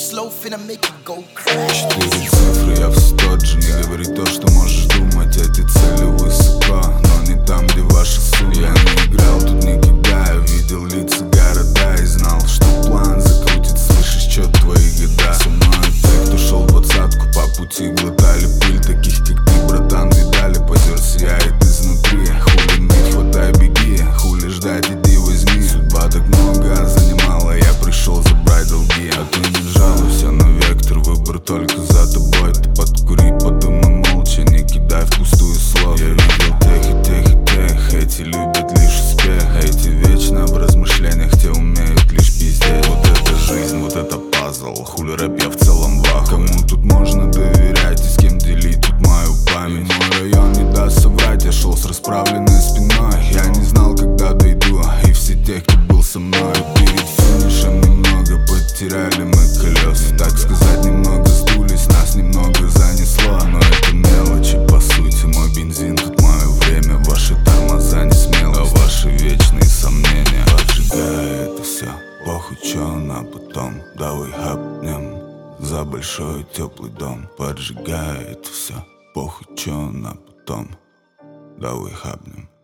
slow, finna make you go crazy. 4 цифры, я все тот же. Не говори то, что можешь думать, эти цели высоко, но не там, где ваша сумма. Я не играл тут никогда, я видел лица города и знал, что план закрутит свыше счет твои года. Со мной те, кто шел двадцатку по пути, глотали пыль, таких как ты, братан, видали. Позер сияет изнутри, хули ныть, хватай, беги, хули ждать, иди возьми. Судьба так много занимала, я пришел забрать долги. А ты не жалуйся на вектор, выбор только за тобой. Ты подкури, подумай молча, не кидай впустую слов. Я видел тех и тех и тех, эти любят лишь успех, эти вечно в размышлениях, те умеют лишь пиздеть. Вот это жизнь, вот это пазл, хули рэп, я в целом вахуе. Кому тут можно доверять и с кем делить тут мою память? Мой район не даст соврать, я шел с расправленной спиной. Я не знал, когда дойду, и все те, кто был со мной. Перед финишем немного потеряли мы колеса, так сказать, немного сдулись, нас немного занесло. Но это мелочи, по сути, мой бензин, тут мое время. Ваши тормоза не смело, ваши вечные сомнения. Поджигай это все, похуй, чё на потом. Давай хапнем за большой теплый дом. Поджигай это все, похуй, чё на потом. Давай хапнем.